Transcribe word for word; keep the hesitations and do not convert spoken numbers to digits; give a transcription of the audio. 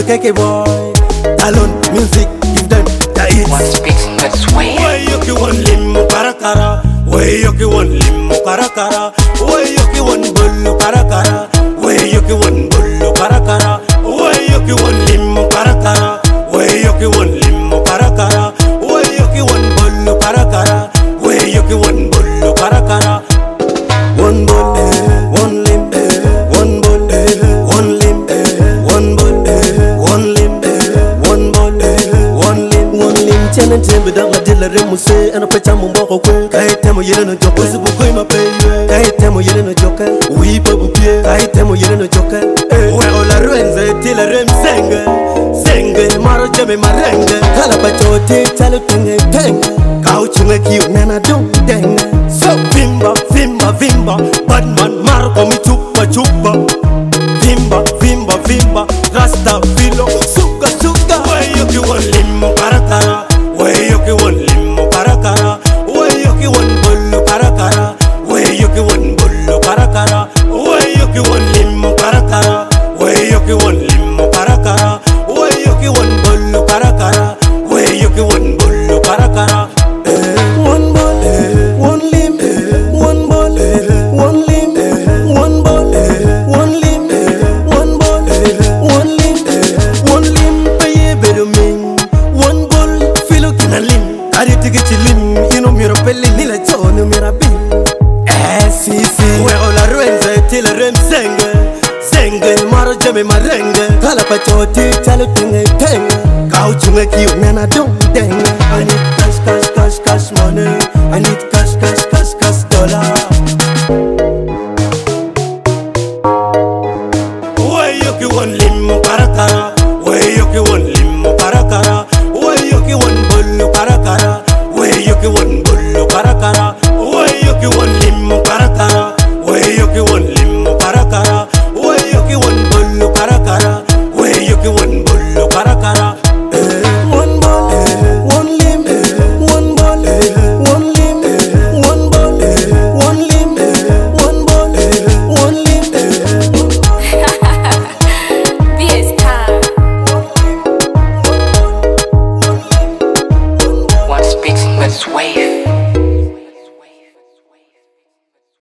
keke boy. Talon music, give them the hits. One speaks in that way. Way you ki one limmo kara kara. Way you ki one limmo kara kara. Way you ki one bullo kara kara. Way you ki one bullo kara kara. Way you ki one limmo kara kara. Way you ki one limmo kara kara. Way you ki one bullo kara kara. Way you ki one bullo kara kara. One bull, one limb, one bull, one limb, one bull, one limb, one bull, one limb, one limb. Chana jembe dama dila remuse, ana pecha mumboko kwe. Kai temo yele no joke, usibu kwe mapewe. Kai temo yele no joke, uipa bupie. Kai temo yele no joke, we ola ruenze tila rem senge, senge maro jeme marenge. Kala pachote chalo tenge tenge, kau chunga kiu nana dung tenge. So vimba, vimba, vimba, badman marko mi chupa chupa. Vimba, vimba, vimba, rasta filo, suga suga. Way you ki one limmo kara kara. Way you ki one limmo kara kara. Way you ki one bullo kara kara. Way you ki one bullo kara kara. Way you ki one limmo kara kara. Way you ki one limmo kara kara. Way you ki one bullo kara kara. Way you ki one bullo kara kara. One ball, one limb, one ball, one limb, one ball, one limb, one ball, one limb, one limb. Paye bedo min, one ball, filo kina lim. Kari tiki chilim, ino miro peli lila chono mira bin. Eh si si, we ola ruenze tila rem senge, senge maro jeme marenge. Kala pachoti chalo tenge tenge, kau chunga kiu nana dung tenge. I need cash cash cash cash money. I need cash, cash, cash, cash, dollar.